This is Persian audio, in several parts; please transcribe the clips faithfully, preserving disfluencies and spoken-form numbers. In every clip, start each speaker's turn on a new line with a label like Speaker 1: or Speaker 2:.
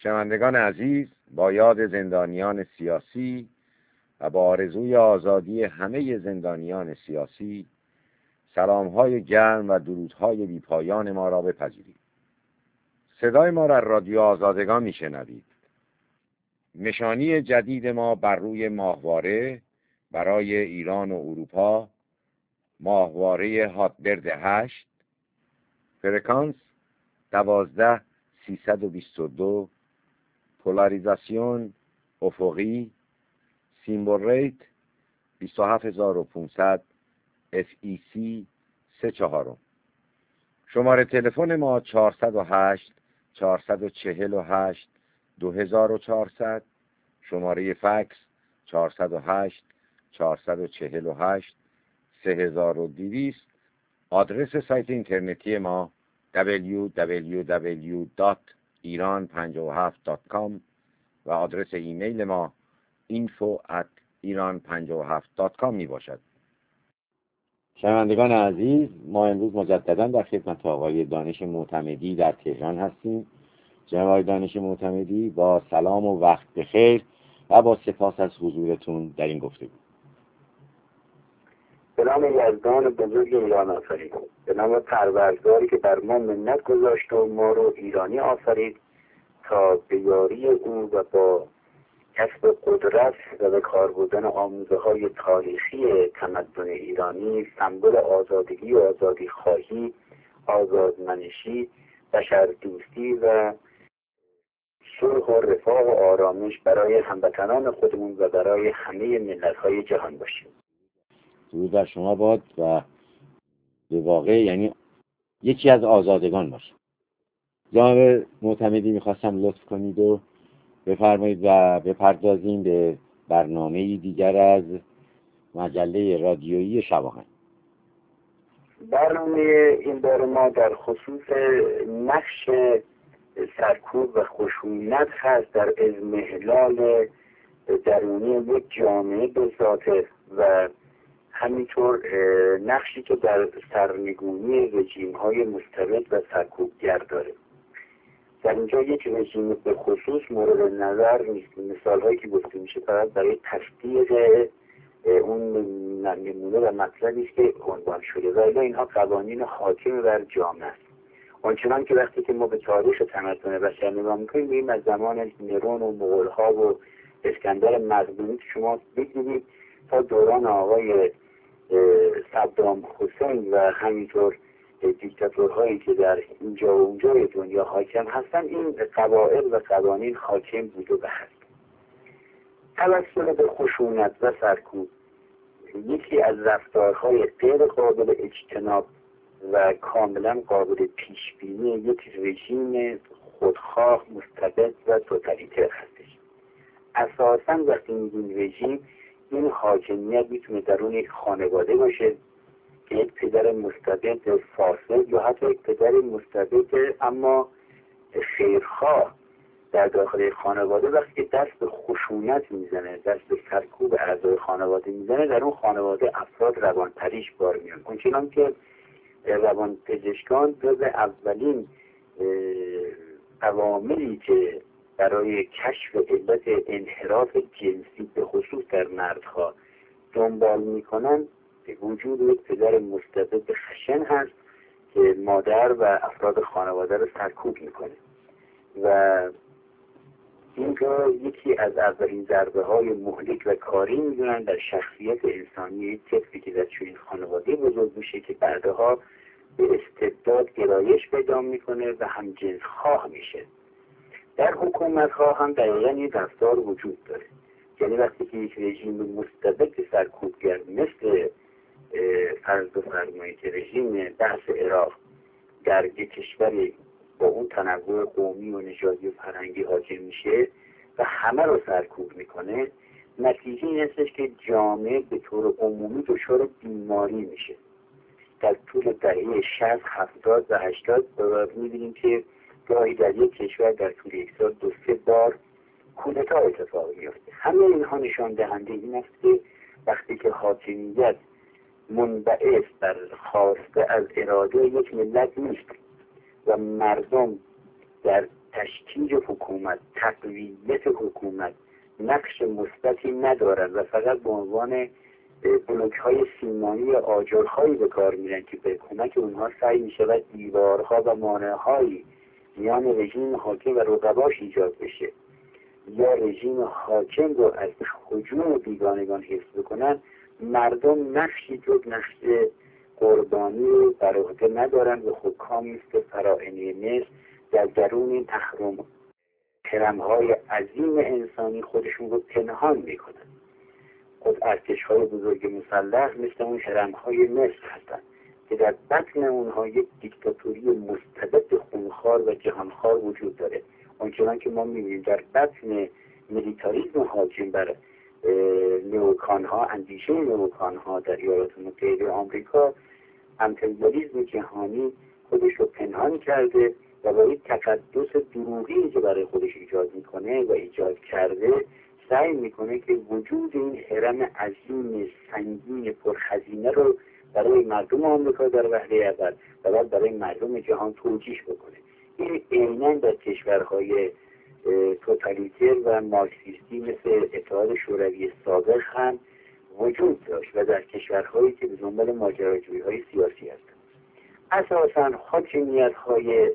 Speaker 1: شنوندگان عزیز، با یاد زندانیان سیاسی و با آرزوی آزادی همه زندانیان سیاسی، سلام‌های گرم و درودهای بی‌پایان ما را بپذیرید. صدای ما را رادیو آزادگان میشنوید. نشانی جدید ما بر روی ماهواره برای ایران و اروپا، ماهواره هاتبرد هشت، فرکانس دوازده سیصد و بیست و دو، پولاریزاسیون افقی، سیمبل ریت بیست و هفت هزار و پانصد، اف ای سی سه چهارم. شماره تلفن ما چهارصد و هشت چهارصد و چهل و هشت دو هزار و چهارصد، شماره فکس چهارصد و هشت چهارصد و چهل و هشت سه هزار و دویست. آدرس سایت اینترنتی ما دبلیو دبلیو دبلیو دات ایران پنجاه و هفت دات کام و آدرس ایمیل ما اینفو ات ایران پنجاه و هفت دات کام می باشد. شنوندگان عزیز، ما امروز مجددا در خدمت آقای دانش معتمدی در تهران هستیم. جناب آقای دانش معتمدی، با سلام و وقت بخیر و با سپاس از حضورتون در این گفتگو.
Speaker 2: به نام یزدان بزرگ ایران آفرید، به نام پروردگاری که بر ما منت گذاشت و ما رو ایرانی آفرید تا به یاری او و با کسب قدرت و به کار بردن آموزه های تاریخی تمدن ایرانی سمبل آزادگی و آزادی خواهی، آزادمنشی، بشردوستی و صلح و رفاه و آرامش برای هموطنان خودمون و برای همه ملت‌های جهان باشیم.
Speaker 1: درود بر شما باد و به واقع یعنی یکی از آزادگان باشیم. جناب معتمدی، میخواستم لطف کنید و بفرمایید و بپردازیم به برنامه دیگر از مجله رادیویی شواهن.
Speaker 2: برنامه این بار ما در خصوص نقش سرکوب و خشونت هست در اضمحلال درونی یک جامعه به ذاته و همینطور نقشی که در سرنگونی رژیم‌های مستبد و سرکوبگر داره. در اینجا یک رژیم به خصوص مورد نظر نیست. مثال‌هایی که گفته میشه فقط برای تصدیق اون نمونه و مطلبی است که عنوان شده و الا اینها قوانین حاکم بر جامعه است. آنچنان که وقتی که ما به تاریخ تمدن بشر نگاه می‌کنیم می‌بینیم از زمان نرون و مغول‌ها و اسکندر مقدونی که شما بگیرید تا دوران آقای صدام حسین و همینطور دیکتاتورهایی که در اینجا و اونجای دنیا حاکم هستن، این قواعد و قوانین حاکم بوده و هست. توسل به خشونت و سرکوب یکی از رفتارهای غیر قابل اجتناب و کاملا قابل پیشبینی یک رژیم خودخواه، مستبد و توتالیتر هستش. اساساً وقتی میگیم رژیم، این حاکمیت میتونه درون یک خانواده باشه که یک پدر مستبد فاسد یا حتی یک پدر مستبد اما خیرخواه در داخل خانواده وقتی که دست به خشونت میزنه، دست به سرکوب اعضای خانواده میزنه، در اون خانواده افراد روانپریش بار میان. اونچنان که روانپزشکان جز اولین عواملی که برای کشف علت انحراف جنسی به خصوص در مردها دنبال میکنن وجود یک پدر مستبد خشن هست که مادر و افراد خانواده رو سرکوب میکنه و اینجا یکی از اولین ضربه های مهلک و کاری میدونن در شخصیت انسانی یک طفلی که در چنین خانواده بزرگ میشه که بعدها به استبداد گرایش پیدا میکنه و هم جنس خواه میشه. در حکومت ها هم دقیقا این رفتار وجود داره. یعنی وقتی که یک رژیم مستبد سرکوبگر مثل فرض بفرمایید که رژیم بحث عراق در یک کشوری با اون تنوع قومی و نژادی و فرهنگی حاکم میشه و همه رو سرکوب میکنه، نتیجه این هستش که جامعه به طور عمومی دچار بیماری میشه. در طول دهه شصت، هفتاد و هشتاد میبینیم که گاهی در یک کشور در طول یک سال دو سه بار کودتا اتفاق میفته. همه اینها نشان دهنده این است که وقتی که حاکمیت منبعث بر خواسته از اراده یک ملت نیست و مردم در تشکیل حکومت، تقویت حکومت نقش مثبتی ندارند و فقط به عنوان بلوک های سیمانی آجرهایی به کار میرن که به کمک اونها سعی میشود دیوارها و مانعهایی میان رژیم حاکم و رقباش ایجاد بشه یا رژیم حاکم رو از هجوم بیگانگان حفظ بکنن. مردم نقشی جز نقش قربانی رو بر عهده ندارند و حکام مثل فراعنه مصر در درون این اهرم هرم‌های عظیم انسانی خودشون رو پنهان میکنن. خود ارتش‌های بزرگ مسلح مثل اون هرم‌های مصر هستند که در بطن اونها یک دیکتاتوری مستبد خونخوار و جهانخوار وجود داره. اونچنان که ما می‌بینیم در بطن میلیتاریسم حاکم بر نیوکان‌ها، اندیشه نیوکان‌ها در ایالات متحده آمریکا، امپریالیسم جهانی خودش رو پنهان کرده و با این تقدس دروغی که برای خودش ایجاد میکنه و ایجاد کرده سعی میکنه که وجود این هرم عظیم سنگین پرخزینه رو برای مردم آمریکا در وهله اول و بعد برای مردم جهان توجیه بکنه. این عیناً در کشورهای توتالیتر و مارکسیستی مثل اتحاد شوروی سابق هم وجود داشت و در کشورهایی که به دنبال ماجراجویی‌های سیاسی هستند. اساساً حاکمیت‌های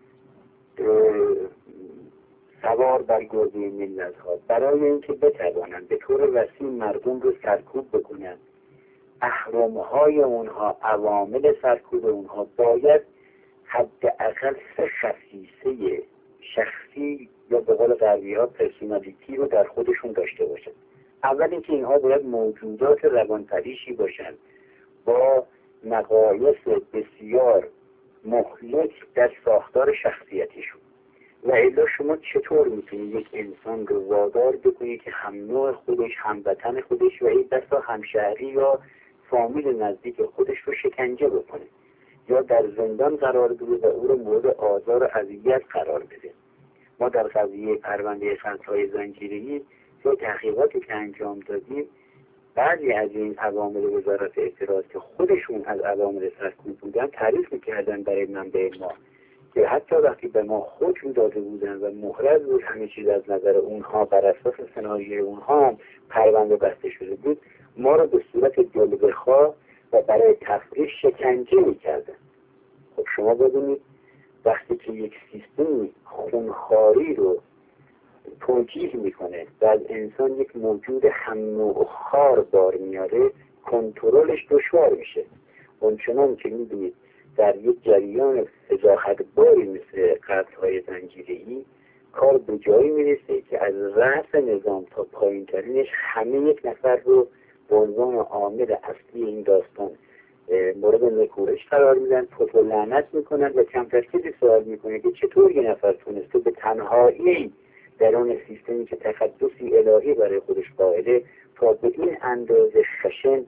Speaker 2: سوار بر گرده ملت‌ها برای اینکه بتوانند به طور وسیع مردم رو سرکوب بکنند، اهرم‌های اونها، عوامل سرکوب اونها باید حداقل سه خصیصه شخصی یا به قول غربی‌ها پرسونالیتی رو در خودشون داشته باشند. اول اینکه اینها باید موجودات روانپریشی باشند با نقایص بسیار مهلک در ساختار شخصیتشون. و الا شما چطور میتونید یک انسان رو وادار بکنید که هم نوع خودش، هم وطن خودش و این دستا همشهری یا فامیل نزدیک خودش رو شکنجه بکنه یا در زندان قرار بده و او رو مورد آزار و اذیت قرار بده؟ ما در قضیه پرونده قتل‌های زنجیره‌ای که تحقیقاتی که انجام دادیم، بعضی از این عوامل وزارت اطلاعات که خودشون از عوامل سرکوب بودن تعریف میکردن برای منبع ما که حتی وقتی به ما حکم داده بودن و محرز بود همه چیز از نظر اونها بر اساس سناریوی اونها هم پرونده بسته شده بود، ما رو به صورت جلوه‌خواه و برای تفریح شکنجه میکردن. خب شما ببینید وقتی که یک سیستمی خونخواری رو توجیه میکنه و از انسان یک موجود هم نوع خار بار میاره، کنترلش دشوار میشه. اونچنان که میدونید در یک جریان فضاحت‌باری مثل قتل‌های زنجیره‌ای کار به جایی میرسه که از رأس نظام تا پایین ترینش همه یک نفر رو به عنوان عامل اصلی این داستان مورد نکورش قرار میدن، پت و لعنت میکنن و کمتر کسی سوال میکنه که چطور یه نفر تونسته به تنهایی در اون سیستمی که تقدسی الهی برای خودش قائله تا به این اندازه خشن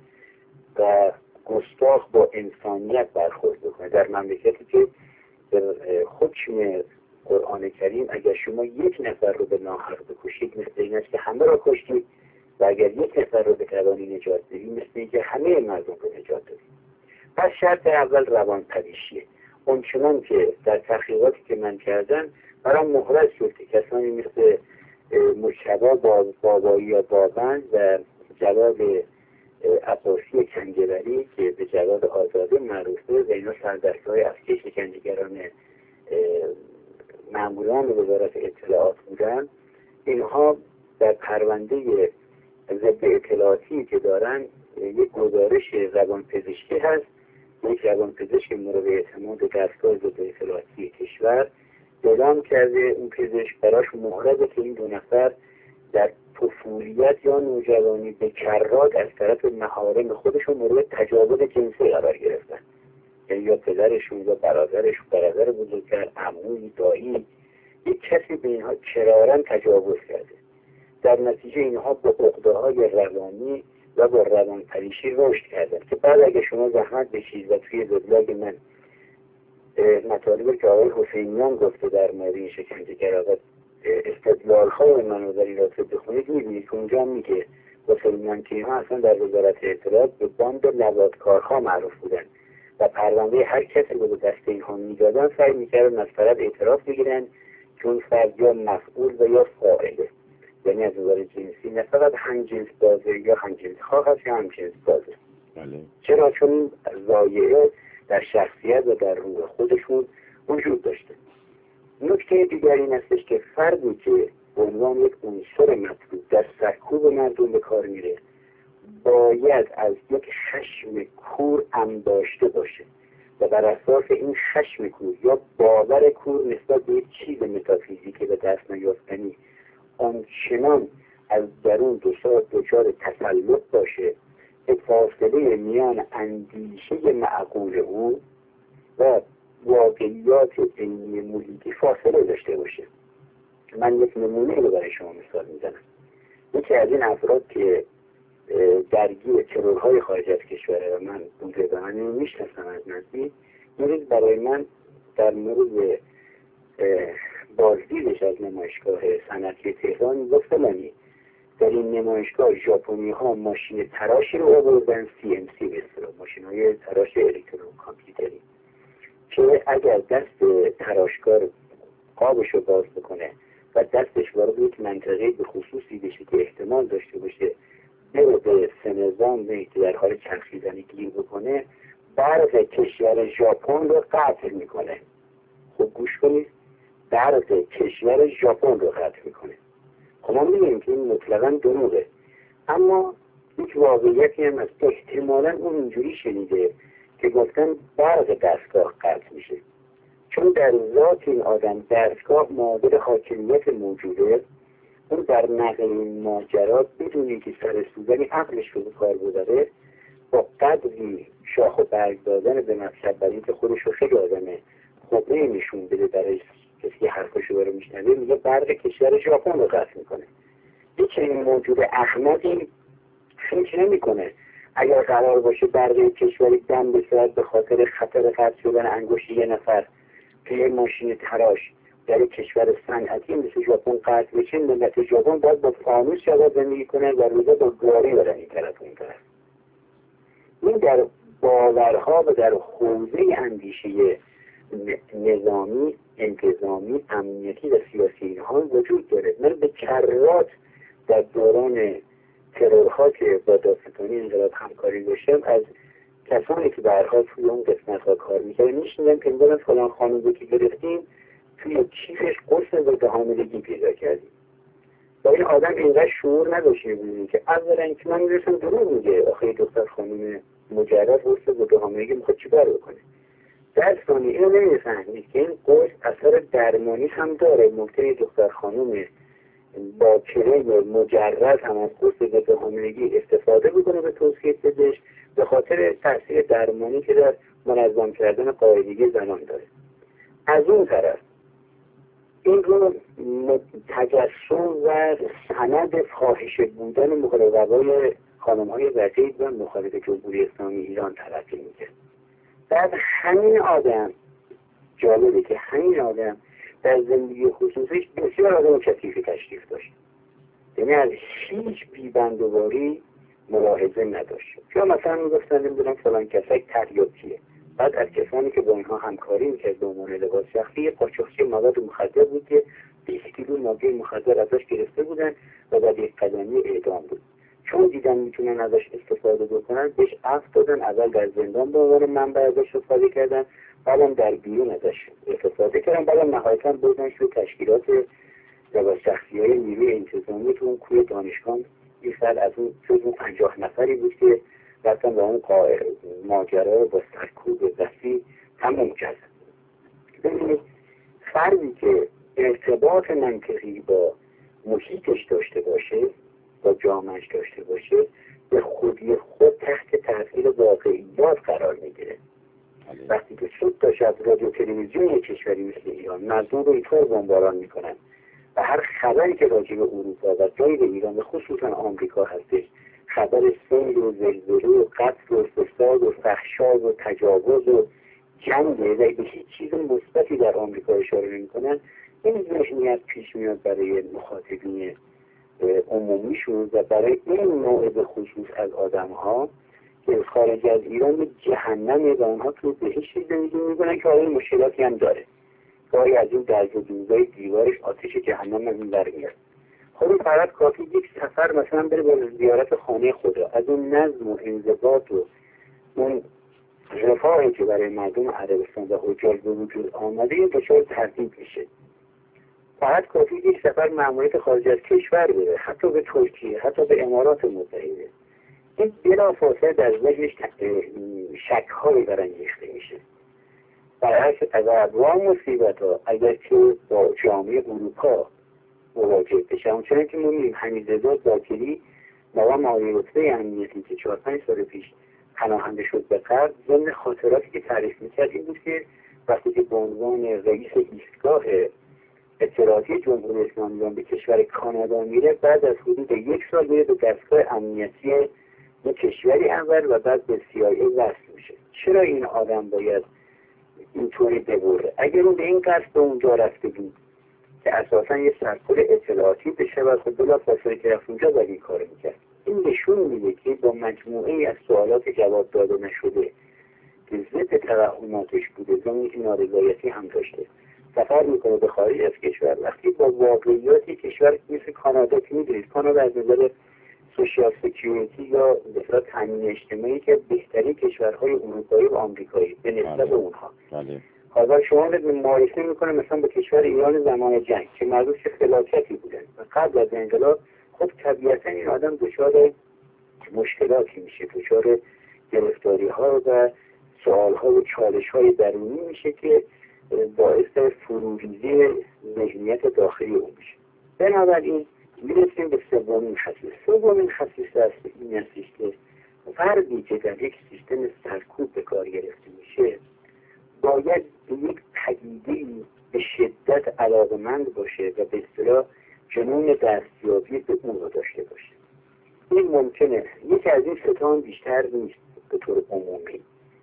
Speaker 2: و گستاخ با انسانیت برخورد بکنه. در مملکتی که در حکم قرآن کریم اگر شما یک نفر رو به ناحق بکشید مثل این است که همه را کشتید و اگر یک نفر رو به توانی نجات بدید مثل این که همه مردم رو نجات بدید. پس شرط اول روانپریشیه. اونچنان که در تحقیقاتی که من کردم برام محرز شد که کسانی مثل مجتبی بابایی یا بابند و جواد عباسی کنگبری که به جواد آزاده معروفه و اینا سردستهای افکه شکنجهگران ماموران وزارت اطلاعات بودن، اینها در پرونده ضد اطلاعاتی که دارن یک گزارش روانپزشکی هست، یک روانپزشک مورد اعتماد دستگاه ضد اطلاعاتی کشور اعلام کرده اون پزشک براش محرزه که این دو نفر در طفولیت یا نوجوانی به کرات از طرف محارم خودشون مورد تجاوز جنسی قرار گرفتن، یعنی یا پدرشون یا برادرشون، برادر بزرگتر، عموی، دایی، یک کسی به اینها کرارن تجاوز کرده. در نتیجه اینها با عقده‌های روانی و با روانپریشی رشد کردن که بعد اگه شما زحمت بکشید و توی وبلاگ من مطالبی که آقای حسینیان گفته در مورد این شکنجه‌گرا و استدلال‌های مناظری را بخونید می‌بینید که اونجا میگه حسینیان که اینها اصلا در وزارت اطلاعات به باند لواطکارها معروف بودن و پرونده هر کسی رو به دست اینها میدادن سعی میکردن از طرف اعتراف بگیرن چون فرد یا مفعول و یا فاعله، یعنی از نظر جنسی نه فقط هم جنس بازه یا هم جنس خواه هست یا هم جنس بازه.
Speaker 1: بله.
Speaker 2: چرا؟ چون ضایعه در شخصیت و در روح خودشون وجود داشته. نکته دیگر این استش که فردی که به عنوان یک عنصر مطلوب در سرکوب مردم به کار میره باید از یک خشم کور انباشته باشه و بر اساس این خشم کور یا باور کور نسبت به یک چیز متافیزیکی به دست نیافتنی آنچنان از درون دو ساعت دچار تسلط باشه که فاصله میان اندیشه معقول او و واقعیات علمی محیطی فاصله داشته باشه. من یک نمونه رو برای شما مثال میزنم. یکی از این افراد که درگیر ترورهای خارج از کشوره و من بوده و من میشناسم از نزدیک، این روز برای من در مورد بازدیدش از نمایشگاه صنعتی تهران گفت فلانی در این نمایشگاه ژاپنی ها ماشین تراشی رو آوردن، سی ام سی به اصطلاح ماشین های تراش الکترون کامپیوتری، که اگر دست تراشکار قابش رو باز بکنه و دستش وارد یک منطقه به خصوصی بشه که احتمال داشته باشه بره به سنظام که در حال چرخیدنی گیر بکنه، برق کشور ژاپن رو قطع میکنه. خب گوش کنید، برق کشور ژاپن رو قطع میکنه. خب ما میگیم که این مطلقاً دروغه، اما یک واقعیتی هم از احتمالاً اون اینجوری شنیده که گفتن برق دستگاه قطع میشه، چون در ذات این آدم دستگاه معادل حاکمیت موجوده. اون در نقل این ماجرا بدونی که سر سوزنی عقلش رو به کار ببره با قدری شاخ و برگ دادن به مطلب برای که خودش رو خیلی آدمه خبره نشون بده برای کسی حرفاشو برای میشنوه، میگه برق کشور ژاپن رو قطع میکنه. هیچ این موجود احمدی فکر نمیکنه اگر قرار باشه برق کشوری دم بسازد به خاطر خطر قطع شدن انگشت یه نفر که یه ماشین تراش در کشور صنعتی مثل ژاپن قطع بشه، ملت ژاپن باید با فانوس شبا زندگی کنن و روزا با گاری برن این طرف اون طرف. این در باورها و در حوزه اندیشه نظامی، انتظامی، امنیتی و سیاسی اینها وجود داره. من به کرات در دوران ترورها که با داستانی انقلاب همکاری داشتم از کسانی که برها توی اون قسمت ها کار میکرد میشنیدم که میگن فلان خانم که گرفتیم توی کیفش قرص ضد حاملگی پیدا کردیم. با این آدم اینقدر شعور نداشته بودیم که اولا که من میرسم دروغ میگه آخه دختر خانم مجرد قرص ضد حاملگی میخواد چیکار بکنه. در ثانیه اینو نمیفهمید که این قرص اثر درمانی هم داره. ممکنه دختر خانم با کرم مجرد هم از قرص ضد حاملگی استفاده بکنه به توصیه پزشک به خاطر تاثیر درمانی که در منظم کردن قاعدگی زنان داره. از اون طرف این رو تجسم و سند فاحشه بودن مخالفای خانم های وزید و مخالف جمهوری اسلامی ایران تلقی میکرد. بعد همین آدم جالبه که همین آدم در زندگی خصوصیش بسیار آدم کثیفی تشریف داشت، یعنی از هیچ بیبندواری ملاحظه نداشت. یا مثلا میگفتن نمیدونم فلان کسایی تریاکیه، بعد از کسانی که با اینها همکاری میکرد به عنوان لباس شخصی قاچاقچی مواد مخدر بود که بیست کیلو ماده مخدر ازش گرفته بودن و بعد یک قدمی اعدام بود. چون دیدن میتونن ازش استفاده بکنن بهش عفو دادن، اول در زندان به عنوان منبع ازش استفاده کردن، بعدم در بیرون ازش استفاده کردن، بعدم نهایتاً بردنش رو تشکیلات لباس شخصی های نیروی انتظامی تو اون کوی دانشگاه. این فرد از اون جز اون پنجاه نفری بود که رفتن با اون ماجرا رو با سرکوب وسیع تموم کرد. ببینید فردی که ارتباط منطقی با محیطش داشته باشه، با جامعهش داشته باشه، به خودی خود تحت تاثیر واقعیات قرار میگیره. وقتی که صبح تا شب رادیو تلویزیون یک کشوری مثل ایران مردم رو اینطور بمباران میکنن و هر خبری که راجع به اروپا و غیر ایران و خصوصا آمریکا هستش، خبر سیل و زلزله و قتل و فساد و فحشا و تجاوز و جنگ و به هیچ چیز مثبتی در آمریکا اشاره نمی‌کنن، این ذهنیت پیش میاد برای مخاطبین عمومیشون و برای این نوع به خصوص از آدم‌ها که خارج از ایران جهنمه و اونها تو بهشت زندگی می‌کنن که آیا مشکلاتی هم داره. گاهی از این درز و دوزای دیوارش آتش جهنم از این ور میاد. خب فقط کافی یک سفر مثلا بره به زیارت خانه خدا، از اون نظم و انضباط و اون رفاهی که برای مردم عربستان و حجاج به وجود آمده این دچار تردید میشه. فقط کافی یک سفر مأموریت خارج از کشور بره، حتی به ترکیه، حتی به امارات متحده، این بلافاصله در ذهنش شک‌هایی برانگیخته میشه. برعکس از ابواب مصیبت ها اگر که با جامعه اروپا مواجه بشه، همچنان که ما می‌بینیم حمیدرضا ذاکری مقام عالی رتبه امنیتی که چهار پنج سال پیش پناهنده شد به غرب، ضمن خاطراتی که تعریف میکرد این بود که وقتی که به عنوان رئیس ایستگاه اطلاعاتی جمهوری اسلامی به کشور کانادا میره، بعد از حدود یک سال میره به دستگاه امنیتی یک کشوری اول و بعد به سی آی ای وصل میشه. چرا این آدم باید اینطوری ببره؟ اگر اون به این قصد به اونجا رفته بود که اساسا یه سرکل اطلاعاتی بشه و خب بلافاصله که رفت اونجا باید این کار میکرد. این نشون میده که با مجموعه از سوالات جواب داده نشده که ضد توهماتش بوده، ضمن که نارضایتی هم داشته، سفر میکنه به خارج از کشور. وقتی با واقعیاتی کشور مثل کانادا که میدونید کانادا از نظر سوشیال سکیوریتی یا به اصطلاح تامین اجتماعی که بهترین کشورهای اروپایی و آمریکایی به نسبت اونها، حالا شما رو مقایسه میکنه مثلا با کشور ایران زمان جنگ که مردم چه فلاکتی بودن و قبل از انقلاب، خب طبیعتا این آدم دچار مشکلاتی میشه، دچار گرفتاری ها و سوال ها و چالش های درونی میشه که باعث فروریزی ذهنیت داخلی اون میشه. بنابراین میرسیم به سومین خصیصه. سومین خصیصه است این هستش که فردی که در یک سیستم سرکوب به کار گرفته میشه باید به یک پدیده به شدت علاقمند باشه و به اصطلاح جنون دستیابی به اون رو داشته باشه. این ممکنه یکی از این ستان بیشتر نیست به طور عمومی.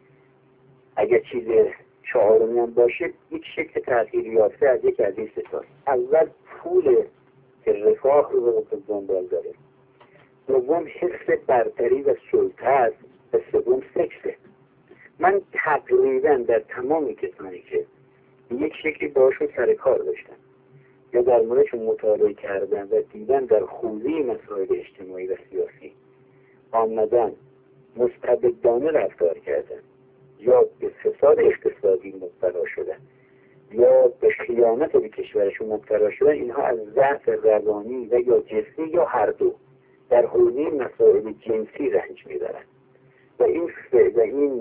Speaker 2: اگر چیز چهارمی هم باشه یک شکل تغییر یافته از یک از این ستان. اول پول که رفاه رو به دنبال داره، دوم حس برتری و سلطه است و سوم سکسه. من تقریبا در تمام کسانی که یک شکلی باشون سر کار داشتم یا در موردشون مطالعه کردن و دیدن در حوزه مسائل اجتماعی و سیاسی آمدن مستبدانه رفتار کردن یا به فساد اقتصادی مبتلا شدن یا به خیانت به کشورشون مبتلا شدن، اینها از ضعف روانی و یا جسمی یا هر دو در حوزه مسائل جنسی رنج میبرن و این و این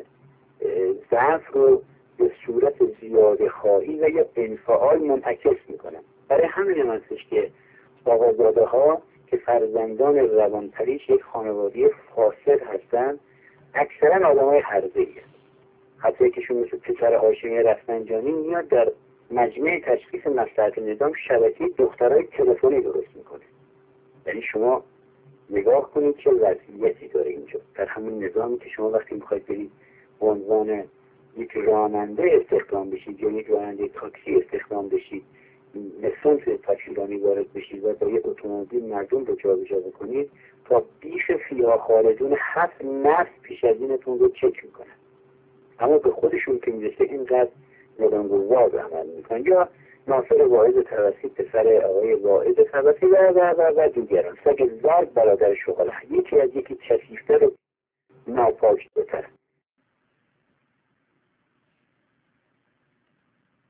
Speaker 2: ضعف رو به صورت زیاده خواهی و یا انفعال منعکس میکنن. برای همین هم هستش که آقازاده ها که فرزندان روانپریش یک خانواده فاسد هستن اکثرا آدم های حربه‌ای هستن. حتی یکیشون مثل پسر هاشمی رفسنجانی میاد در مجمع تشخیص مصلحت نظام شبکه دخترای تلفنی درست میکنه. یعنی شما نگاه کنید چه وضعیتی داره اینجا در همون نظامی که شما وقتی میخواید برید به عنوان یک راننده استخدام بشید یا یک راننده تاکسی استخدام بشید، لسانس تاکسیرانی وارد بشید و با یک اتومبیل مردم رو جابجا بکنید، تا بیش فیها خالدون هفت نفس پیش از اینتون رو چک میکنن. اما به خودشون که میرسه اینقدر نادانگوار عمل میکنن. یا ناصر واعظ توسطی پسر آقای واعظ توسطی و و و و دیگران، سگ زرد برادر شغله، یکی از یکی کثیف‌تر و ناپاک‌تر.